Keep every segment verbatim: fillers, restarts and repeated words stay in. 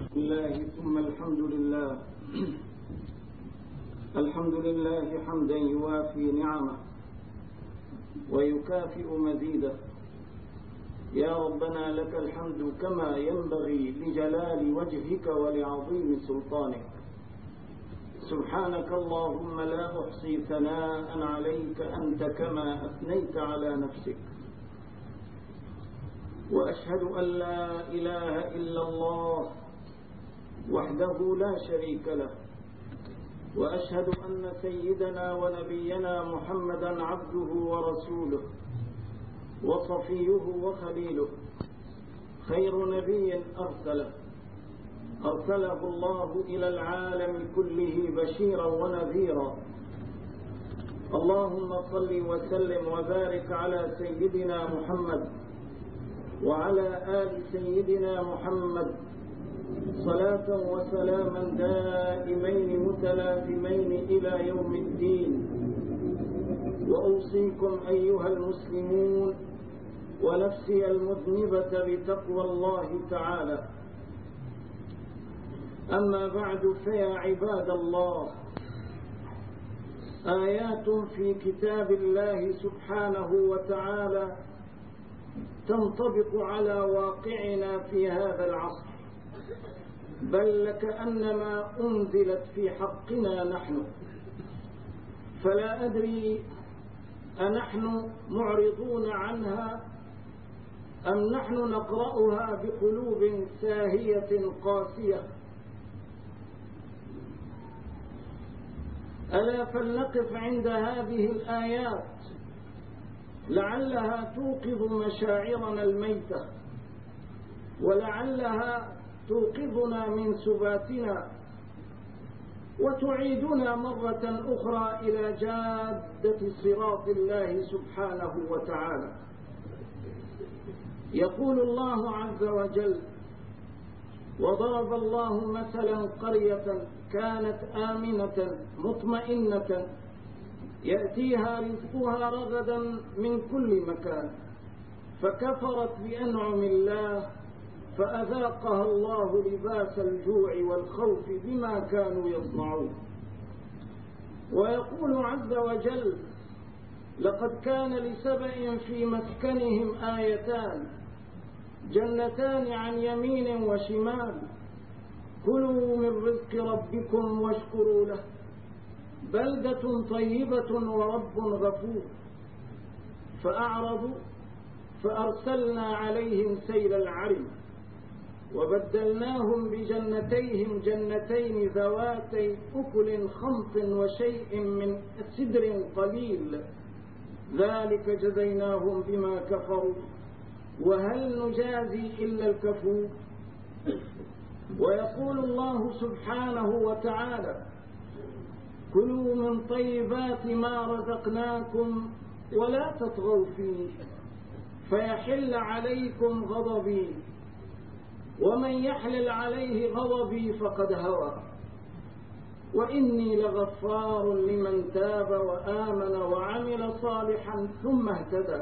الله ثم الحمد لله. الحمد لله حمدا يوافي نعمه ويكافئ مزيده. يا ربنا لك الحمد كما ينبغي لجلال وجهك ولعظيم سلطانك. سبحانك اللهم لا أحصي ثناء عليك أنت كما أثنيت على نفسك. وأشهد أن لا إله إلا الله وحده لا شريك له، وأشهد أن سيدنا ونبينا محمدا عبده ورسوله وصفيه وخليله، خير نبي أرسله أرسله الله إلى العالم كله بشيرا ونذيرا. اللهم صل وسلم وبارك على سيدنا محمد وعلى آل سيدنا محمد صلاة وسلاما دائمين متلازمين إلى يوم الدين. وأوصيكم أيها المسلمون ونفسي المذنبة بتقوى الله تعالى. أما بعد، فيا عباد الله، آيات في كتاب الله سبحانه وتعالى تنطبق على واقعنا في هذا العصر، بل لكأنما أنزلت في حقنا نحن. فلا أدري أنحن معرضون عنها أم نحن نقرأها بقلوب ساهية قاسية. ألا فلنقف عند هذه الآيات لعلها توقظ مشاعرنا الميتة، ولعلها توقظنا من سباتنا وتعيدنا مرة أخرى إلى جادة صراط الله سبحانه وتعالى. يقول الله عز وجل: وضرب الله مثلا قرية كانت آمنة مطمئنة يأتيها رزقها رغدا من كل مكان فكفرت بأنعم الله فأذاقها الله لباس الجوع والخوف بما كانوا يصنعون. ويقول عز وجل: لقد كان لسبأ في مسكنهم آيتان جنتان عن يمين وشمال كلوا من رزق ربكم واشكروا له بلدة طيبة ورب غفور. فأعرضوا فأرسلنا عليهم سيل العرم وبدلناهم بجنتيهم جنتين ذواتي أكل خمط وشيء من سدر قليل ذلك جزيناهم بما كفروا وهل نجازي إلا الكفور. ويقول الله سبحانه وتعالى: كلوا من طيبات ما رزقناكم ولا تطغوا فيه فيحل عليكم غضبي ومن يحلل عليه غضبي فقد هوى وإني لغفار لمن تاب وآمن وعمل صالحا ثم اهتدى.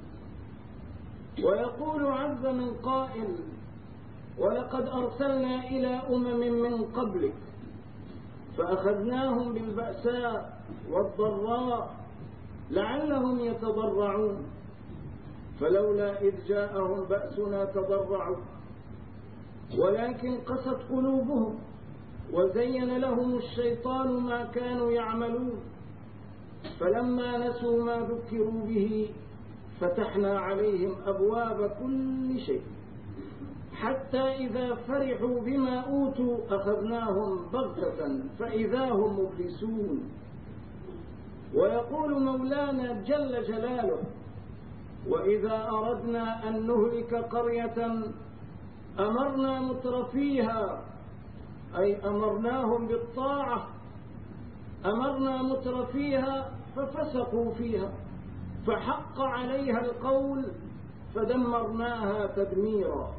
ويقول عز من قائل: ولقد أرسلنا إلى أمم من قبلك فأخذناهم بالبأساء والضراء لعلهم يتضرعون فلولا إذ جاءهم بأسنا تضرعوا ولكن قست قلوبهم وزين لهم الشيطان ما كانوا يعملون فلما نسوا ما ذكروا به فتحنا عليهم أبواب كل شيء حتى إذا فرحوا بما أوتوا أخذناهم بغتة فإذا هم مبلسون. ويقول مولانا جل جلاله: وإذا أردنا أن نهلك قرية أمرنا مترفيها، أي أمرناهم بالطاعة، أمرنا مترفيها ففسقوا فيها فحق عليها القول فدمرناها تدميرا.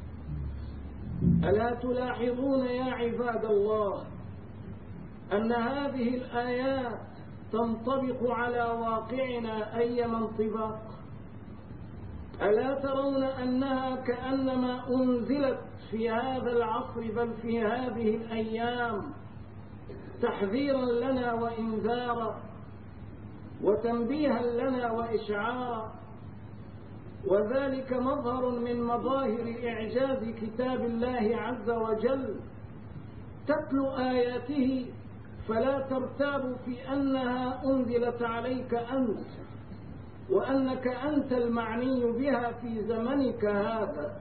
ألا تلاحظون يا عباد الله أن هذه الآيات تنطبق على واقعنا أيما انطباق؟ ألا ترون أنها كأنما أنزلت في هذا العصر بل في هذه الأيام تحذيرا لنا وإنذارا وتنبيها لنا وإشعارا، وذلك مظهر من مظاهر إعجاز كتاب الله عز وجل. تتلو آياته فلا ترتاب في أنها أنزلت عليك أنت، وأنك أنت المعني بها في زمنك هذا.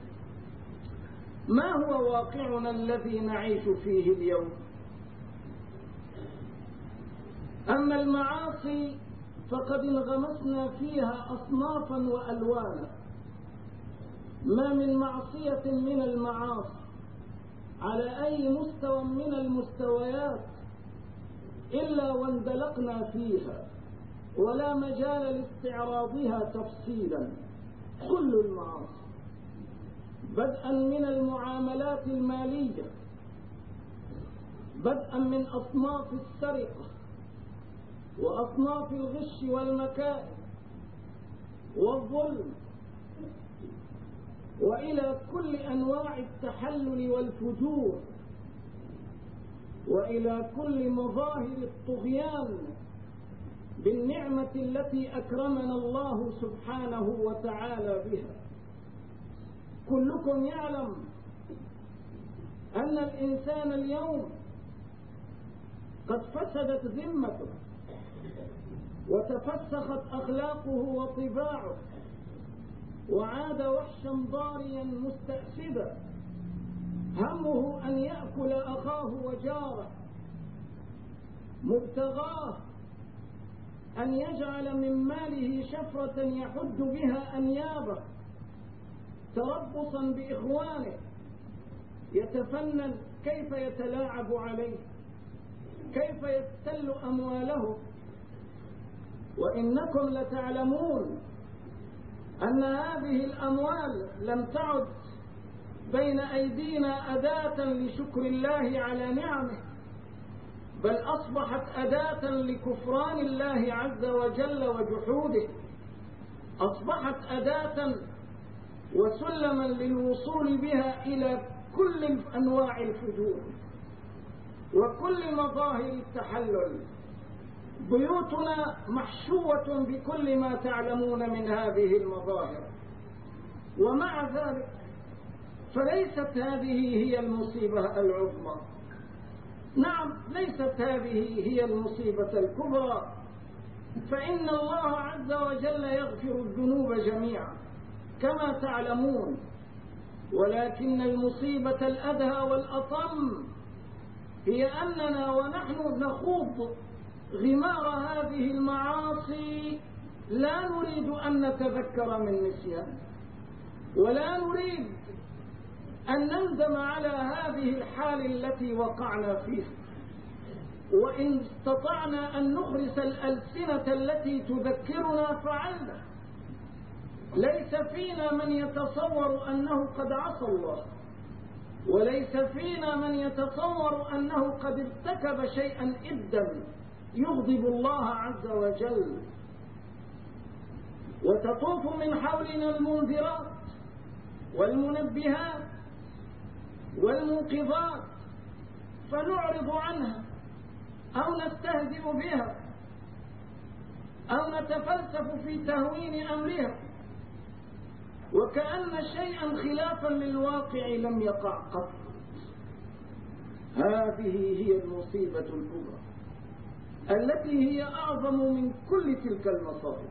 ما هو واقعنا الذي نعيش فيه اليوم؟ أما المعاصي فقد انغمسنا فيها أصنافا وألوانا، ما من معصية من المعاصي على أي مستوى من المستويات إلا واندلقنا فيها، ولا مجال لاستعراضها تفصيلا. كل المعاصي بدءا من المعاملات المالية، بدءا من أصناف السرقة وأصناف الغش والمكائد والظلم، وإلى كل أنواع التحلل والفجور، وإلى كل مظاهر الطغيان بالنعمة التي أكرمنا الله سبحانه وتعالى بها. كلكم يعلم أن الإنسان اليوم قد فسدت ذمته وتفسخت أخلاقه وطباعه، وعاد وحشا ضاريا مستأسدا، همه أن يأكل أخاه وجاره، مبتغاه أن يجعل من ماله شفرة يحد بها أنيابه، تربصا بإخوانه، يتفنن كيف يتلاعب عليه، كيف يبتل أمواله. وإنكم لتعلمون أن هذه الأموال لم تعد بين أيدينا أداة لشكر الله على نعمه، بل أصبحت أداة لكفران الله عز وجل وجحوده، أصبحت أداة وسلما للوصول بها إلى كل أنواع الفجور وكل مظاهر التحلل. بيوتنا محشوة بكل ما تعلمون من هذه المظاهر، ومع ذلك فليست هذه هي المصيبة العظمى. نعم، ليست هذه هي المصيبة الكبرى، فإن الله عز وجل يغفر الذنوب جميعا كما تعلمون، ولكن المصيبة الأدهى والأطم هي أننا ونحن نخوض غمار هذه المعاصي لا نريد أن نتذكر من نسيان، ولا نريد أن نندم على هذه الحال التي وقعنا فيها، وإن استطعنا أن نخرس الألسنة التي تذكرنا فعلنا. ليس فينا من يتصور أنه قد عصى الله، وليس فينا من يتصور أنه قد ارتكب شيئا إدا يغضب الله عز وجل. وتطوف من حولنا المنذرات والمنبهات والمنقذات، فنعرض عنها أو نستهزئ بها أو نتفلسف في تهوين أمرها، وكأن شيئا خلافا للواقع لم يقع قط. هذه هي المصيبة الكبرى التي هي أعظم من كل تلك المصائب،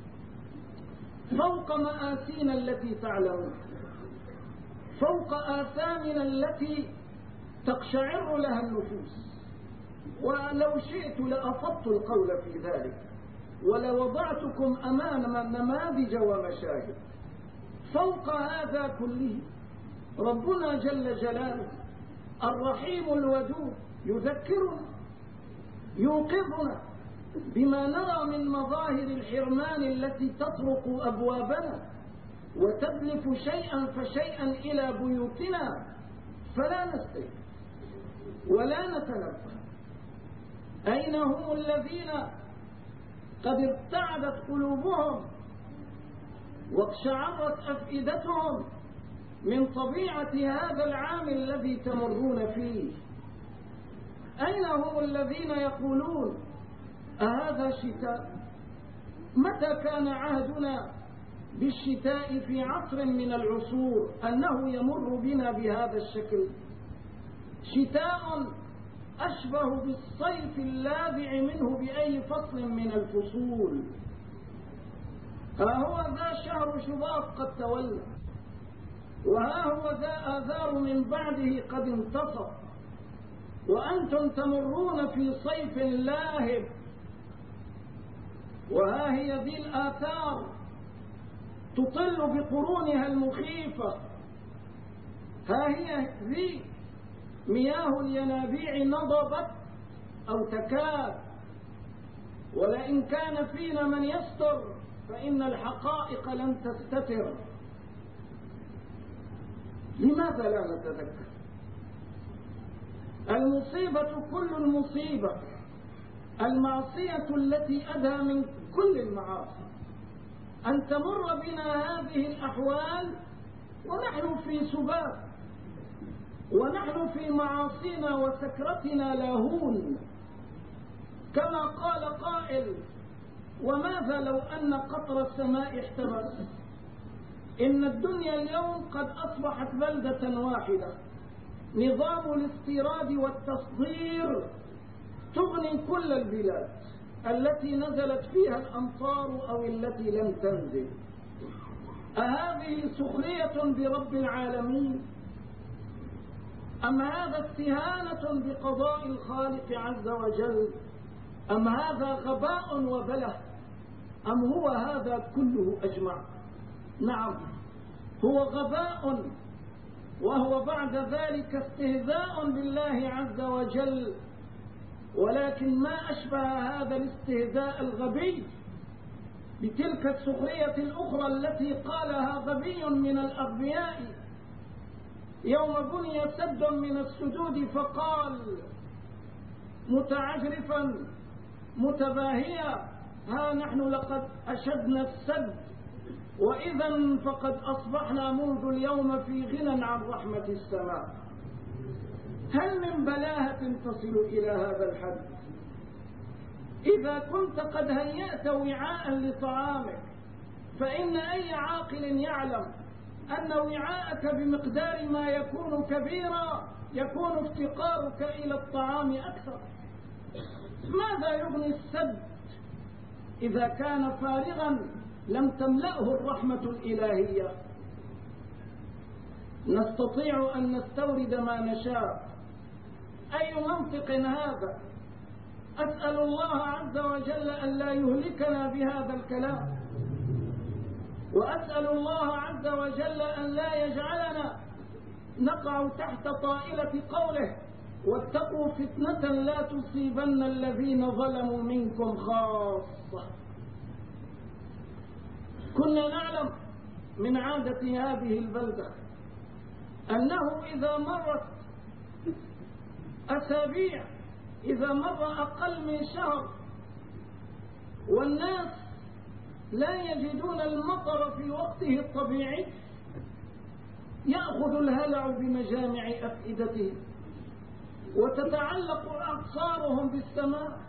فوق مآسينا التي تعلمون، فوق آثامنا التي تقشعر لها النفوس. ولو شئت لأفضت القول في ذلك ولوضعتكم أمام نماذج ومشاهد. فوق هذا كله ربنا جل جلاله الرحيم الودود يذكرنا، يوقظنا بما نرى من مظاهر الحرمان التي تطرق أبوابنا وتدلف شيئا فشيئا إلى بيوتنا، فلا نستيقظ ولا نتنبه. أين هم الذين قد ارتعدت قلوبهم واقشعرت أفئدتهم من طبيعة هذا العام الذي تمرون فيه. أين هم الذين يقولون أهذا شتاء؟ متى كان عهدنا بالشتاء في عصر من العصور أنه يمر بنا بهذا الشكل؟ شتاء أشبه بالصيف اللاذع منه بأي فصل من الفصول. ها هو ذا شهر شباط قد تولى، وها هو ذا آذار من بعده قد انتصر، وأنتم تمرون في صيف لاهب. وها هي ذي الآثار تطل بقرونها المخيفة، ها هي ذي مياه الينابيع نضبت أو تكاد، ولئن كان فينا من يستر فإن الحقائق لن تستتر. لماذا لا نتذكر؟ المصيبة كل المصيبة المعصية التي أدهى من كل المعاصي أن تمر بنا هذه الأحوال ونحن في سبات، ونحن في معاصينا وسكرتنا لاهون. كما قال قائل: وماذا لو أن قطر السماء احتبس؟ إن الدنيا اليوم قد أصبحت بلدة واحدة، نظام الاستيراد والتصدير تغني كل البلاد التي نزلت فيها الأمطار أو التي لم تنزل. أهذه سخرية برب العالمين؟ أم هذا استهانة بقضاء الخالق عز وجل؟ أم هذا غباء وبله؟ أم هو هذا كله أجمع؟ نعم، هو غباء، وهو بعد ذلك استهزاء بالله عز وجل. ولكن ما أشبه هذا الاستهزاء الغبي بتلك السخرية الأخرى التي قالها غبي من الأغبياء يوم بني سد من السدود، فقال متعجرفا متباهيا: ها نحن لقد أشدنا السد، وإذا فقد أصبحنا منذ اليوم في غنى عن رحمة السماء. هل من بلاهة تصل إلى هذا الحد؟ إذا كنت قد هيأت وعاء لطعامك، فإن أي عاقل يعلم أن وعاءك بمقدار ما يكون كبيرا يكون افتقارك إلى الطعام أكثر. ماذا يغني السد إذا كان فارغا لم تملأه الرحمة الإلهية؟ نستطيع أن نستورد ما نشاء. أي منطق هذا؟ أسأل الله عز وجل أن لا يهلكنا بهذا الكلام، وأسأل الله عز وجل أن لا يجعلنا نقع تحت طائلة قوله: واتقوا فتنة لا تصيبن الذين ظلموا منكم خاصة. كنا نعلم من عادة هذه البلدة أنه إذا مرت أسابيع، إذا مر أقل من شهر والناس لا يجدون المطر في وقته الطبيعي، يأخذ الهلع بمجامع أفئدتهم وتتعلق أبصارهم بالسماء،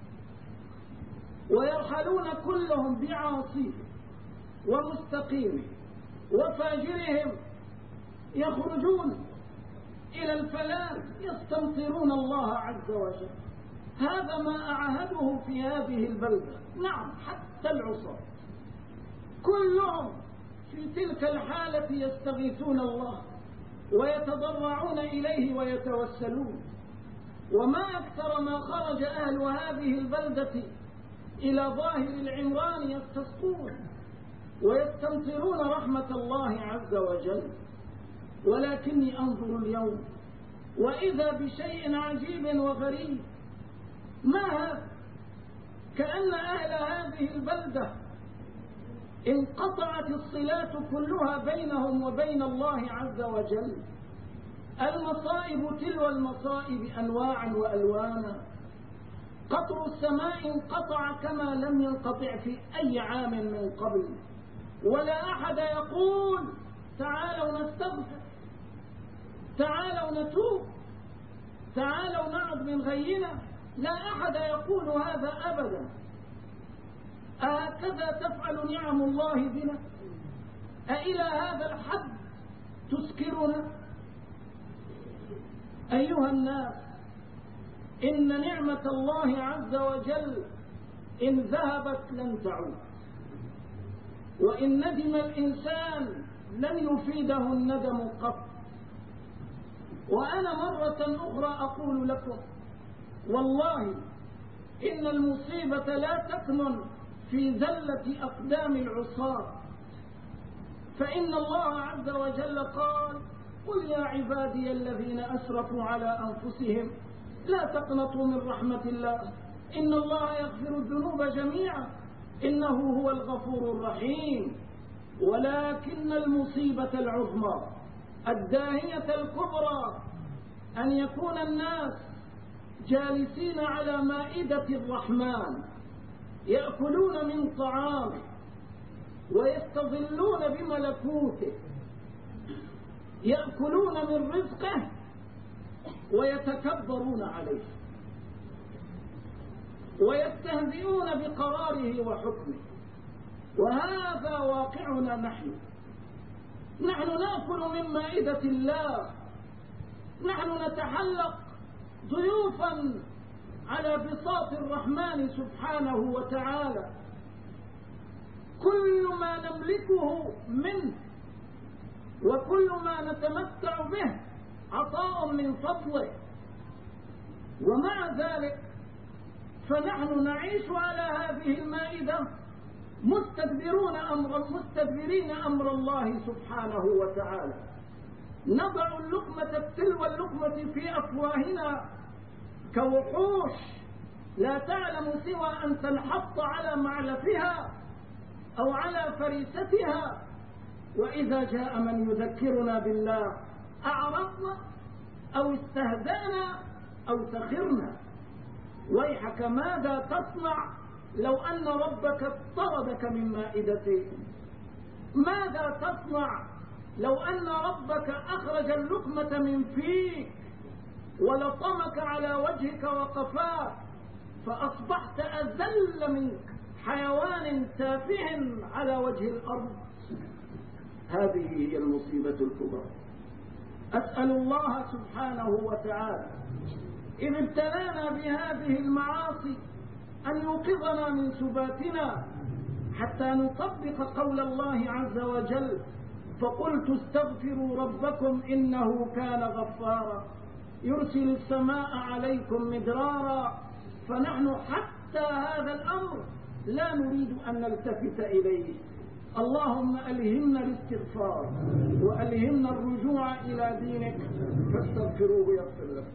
ويرحلون كلهم بعاصيه ومستقيمه وفاجرهم، يخرجون إلى الفلاة يستمطرون الله عز وجل. هذا ما أعهده في هذه البلدة. نعم، حتى العصاة كلهم في تلك الحالة يستغيثون الله ويتضرعون إليه ويتوسلون. وما أكثر ما خرج أهل هذه البلدة إلى ظاهر العمران يستسقون ويستمطرون رحمة الله عز وجل. ولكني أنظر اليوم وإذا بشيء عجيب وغريب. ما هذا؟ كأن أهل هذه البلدة انقطعت الصلات كلها بينهم وبين الله عز وجل. المصائب تلو المصائب أنواعا وألوانا. قطر السماء انقطع كما لم ينقطع في أي عام من قبل، ولا أحد يقول تعالوا نستغفر، تعالوا نتوب، تعالوا نعد من غينا. لا أحد يقول هذا أبدا. أهكذا تفعل نعم الله بنا؟ أإلى هذا الحد تسكرنا؟ أيها الناس، إن نعمة الله عز وجل إن ذهبت لن تعود، وإن ندم الإنسان لن يفيده الندم قط. وأنا مرة أخرى أقول لكم والله إن المصيبة لا تكمن في زلة أقدام العصاة، فإن الله عز وجل قال: قل يا عبادي الذين أسرفوا على أنفسهم لا تقنطوا من رحمة الله إن الله يغفر الذنوب جميعا إنه هو الغفور الرحيم. ولكن المصيبة العظمى الداهية الكبرى أن يكون الناس جالسين على مائدة الرحمن يأكلون من طعامه ويستظلون بملكوته، يأكلون من رزقه ويتكبرون عليه ويستهزئون بقراره وحكمه. وهذا واقعنا نحن. نحن نأكل من مائدة الله، نحن نتحلق ضيوفا على بساط الرحمن سبحانه وتعالى، كل ما نملكه منه وكل ما نتمتع به عطاء من فضله، ومع ذلك فنحن نعيش على هذه المائدة مستدبرون أمر مستدبرين أمر الله سبحانه وتعالى. نضع اللقمة تلو اللقمة في أفواهنا كوحوش لا تعلم سوى أن تنحط على معلفها أو على فريستها، وإذا جاء من يذكرنا بالله أعرضنا أو استهزأنا أو سخرنا. ويحك ماذا تصنع لو أن ربك اطردك من مائدته؟ ماذا تصنع لو أن ربك أخرج اللقمة من فيك ولطمك على وجهك وقفاك فأصبحت أذل من حيوان تافه على وجه الأرض؟ هذه هي المصيبة الكبرى. أسأل الله سبحانه وتعالى إن ابتلانا بهذه المعاصي أن يوقظنا من سباتنا حتى نطبق قول الله عز وجل: فقلت استغفروا ربكم إنه كان غفارا يرسل السماء عليكم مدرارا. فنحن حتى هذا الأمر لا نريد أن نلتفت إليه. اللهم ألهمنا الاستغفار وألهمنا الرجوع إلى دينك، فاستغفروه يغفر لكم.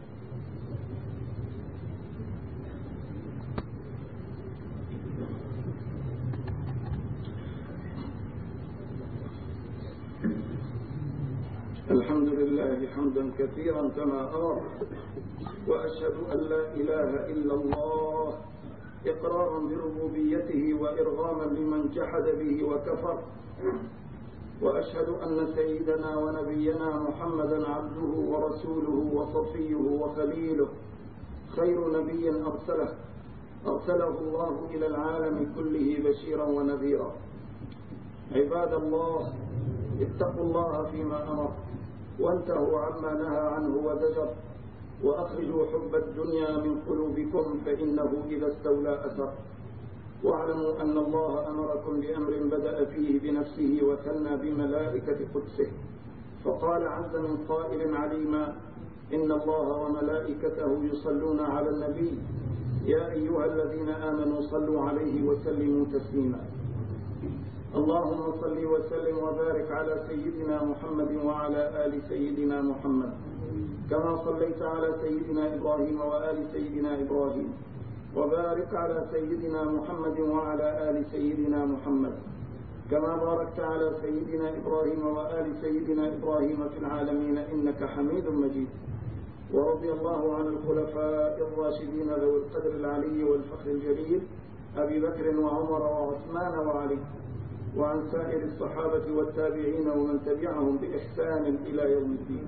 الحمد لله حمدا كثيرا كما أمر، وأشهد أن لا إله إلا الله إقرارا بربوبيته وإرغاما لمن جحد به وكفر، وأشهد أن سيدنا ونبينا محمدا عبده ورسوله وصفيه وخليله، خير نبي أرسله أرسله الله إلى العالم كله بشيرا ونذيرا. عباد الله، اتقوا الله فيما أمر وانتهوا عما نهى عنه وزجر، وأخرجوا حب الدنيا من قلوبكم فإنه إذا استولى أثر. واعلموا أن الله أمركم بأمر بدأ فيه بنفسه وثنى بملائكة قدسه، فقال عز من قائل عليما: إن الله وملائكته يصلون على النبي يا أيها الذين آمنوا صلوا عليه وسلموا تسليما. اللهم صل وسلم وبارك على سيدنا محمد وعلى آل سيدنا محمد، كما صليت على سيدنا إبراهيم وآل سيدنا إبراهيم، وبارك على سيدنا محمد وعلى آل سيدنا محمد، كما باركت على سيدنا إبراهيم وآل سيدنا إبراهيم في العالمين إنك حميد مجيد. ورضي الله عن الخلفاء الراشدين ذوي القدر العلي والفخر الجليل أبي بكر وعمر وعثمان وعلي، وعن سائر الصحابة والتابعين ومن تبعهم بإحسان إلى يوم الدين.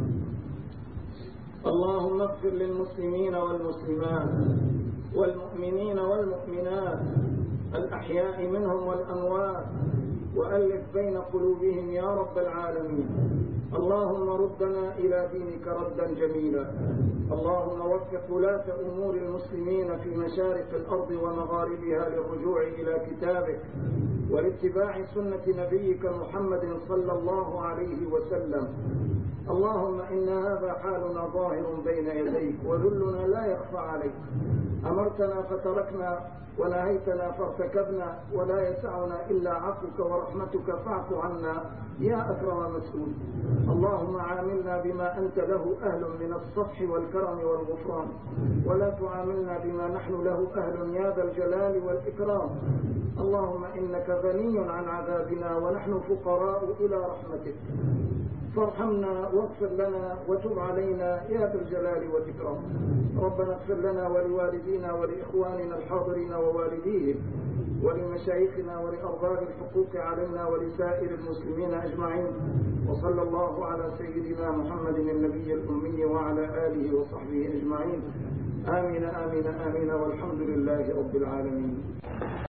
اللهم اغفر للمسلمين والمسلمات والمؤمنين والمؤمنات الأحياء منهم والأموات وألف بين قلوبهم يا رب العالمين. اللهم ردنا إلى دينك ردا جميلا. اللهم وفق ولاة أمور المسلمين في مشارق الأرض ومغاربها للرجوع إلى كتابك ولاتباع سنة نبيك محمد صلى الله عليه وسلم. اللهم إن هذا حالنا ظاهر بين يديك وذلنا لا يخفى عليك. أمرتنا فتركنا ونهيتنا فارتكبنا ولا يسعنا إلا عفوك ورحمتك فاعف عنا يا أكرم مسؤول. اللهم عاملنا بما أنت له أهل من الصفح والكرم والغفران ولا تعاملنا بما نحن له أهل يا ذا الجلال والإكرام. اللهم إنك غني عن عذابنا ونحن فقراء إلى رحمتك فارحمنا واغفر لنا وتب علينا يا ذا الجلال والإكرام. ربنا اغفر لنا ولوالدينا ولإخواننا الحاضرين ووالديهم ولمشايخنا ولأرباب الحقوق علينا ولسائر المسلمين أجمعين. وصلى الله على سيدنا محمد النبي الأمي وعلى آله وصحبه أجمعين. آمين آمين آمين والحمد لله رب العالمين.